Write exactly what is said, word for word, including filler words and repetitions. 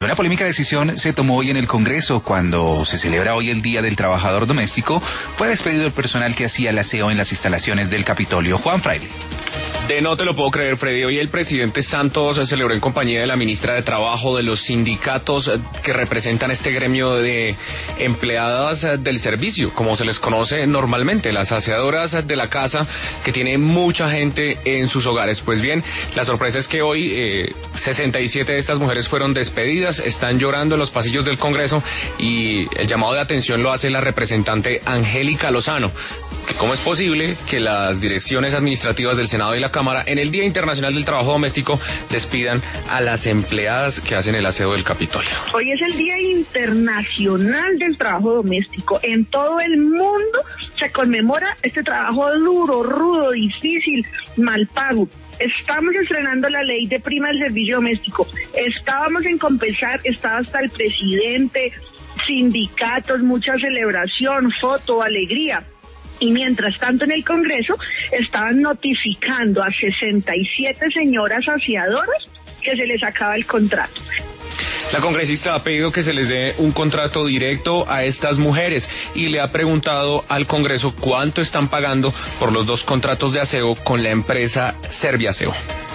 Una polémica decisión se tomó hoy en el Congreso cuando se celebra hoy el Día del Trabajador Doméstico. Fue despedido el personal que hacía el aseo en las instalaciones del Capitolio. Juan Fraile. De no te lo puedo creer, Freddy. Hoy el presidente Santos celebró en compañía de la ministra de Trabajo, de los sindicatos que representan este gremio de empleadas del servicio, como se les conoce normalmente, las aseadoras de la casa, que tiene mucha gente en sus hogares. Pues bien, la sorpresa es que hoy eh, sesenta y siete de estas mujeres fueron despedidas, están llorando en los pasillos del Congreso, y el llamado de atención lo hace la representante Angélica Lozano. ¿Cómo es posible que las direcciones administrativas del Senado y la Cámara en el Día Internacional del Trabajo Doméstico despidan a las empleadas que hacen el aseo del Capitolio? Hoy es el Día Internacional del Trabajo Doméstico. En todo el mundo se conmemora este trabajo duro, rudo, difícil, mal pago. Estamos estrenando la ley de prima del servicio doméstico. Estábamos en compensar, estaba hasta el presidente, sindicatos, mucha celebración, foto, alegría. Y mientras tanto en el Congreso estaban notificando a sesenta y siete señoras aseadoras que se les acaba el contrato. La congresista ha pedido que se les dé un contrato directo a estas mujeres y le ha preguntado al Congreso cuánto están pagando por los dos contratos de aseo con la empresa Serviaseo.